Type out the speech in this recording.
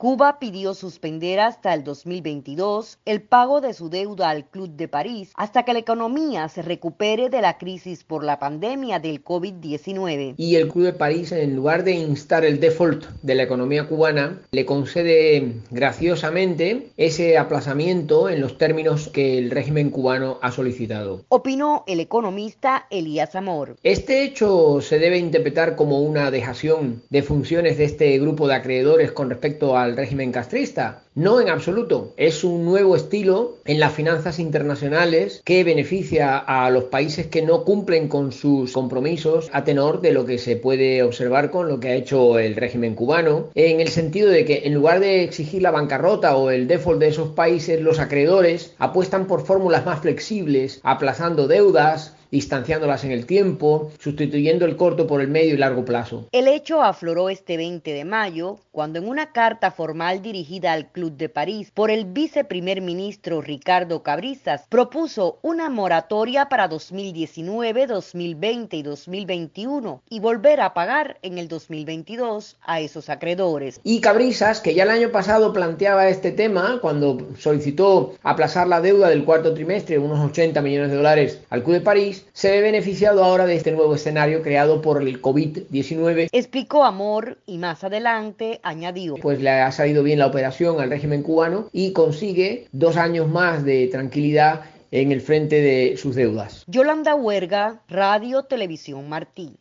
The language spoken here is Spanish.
Cuba pidió suspender hasta el 2022 el pago de su deuda al Club de París hasta que la economía se recupere de la crisis por la pandemia del COVID-19. Y el Club de París, en lugar de instar el default de la economía cubana, le concede graciosamente ese aplazamiento en los términos que el régimen cubano ha solicitado. Opinó el economista Elías Amor. Este hecho se debe interpretar como una dejación de funciones de este grupo de acreedores con respecto al régimen castrista. No, en absoluto. Es un nuevo estilo en las finanzas internacionales que beneficia a los países que no cumplen con sus compromisos a tenor de lo que se puede observar con lo que ha hecho el régimen cubano, en el sentido de que en lugar de exigir la bancarrota o el default de esos países, los acreedores apuestan por fórmulas más flexibles, aplazando deudas, distanciándolas en el tiempo, sustituyendo el corto por el medio y largo plazo. El hecho afloró este 20 de mayo, cuando en una carta formal dirigida al Club de París por el viceprimer ministro Ricardo Cabrizas, propuso una moratoria para 2019, 2020 y 2021 y volver a pagar en el 2022 a esos acreedores. Y Cabrizas, que ya el año pasado planteaba este tema cuando solicitó aplazar la deuda del cuarto trimestre, unos 80 millones de dólares al Club de París, se ve beneficiado ahora de este nuevo escenario creado por el COVID-19. Explicó Amor y más adelante añadió: pues le ha salido bien la operación al régimen cubano y consigue 2 años más de tranquilidad en el frente de sus deudas. Yolanda Huerga, Radio Televisión Martí.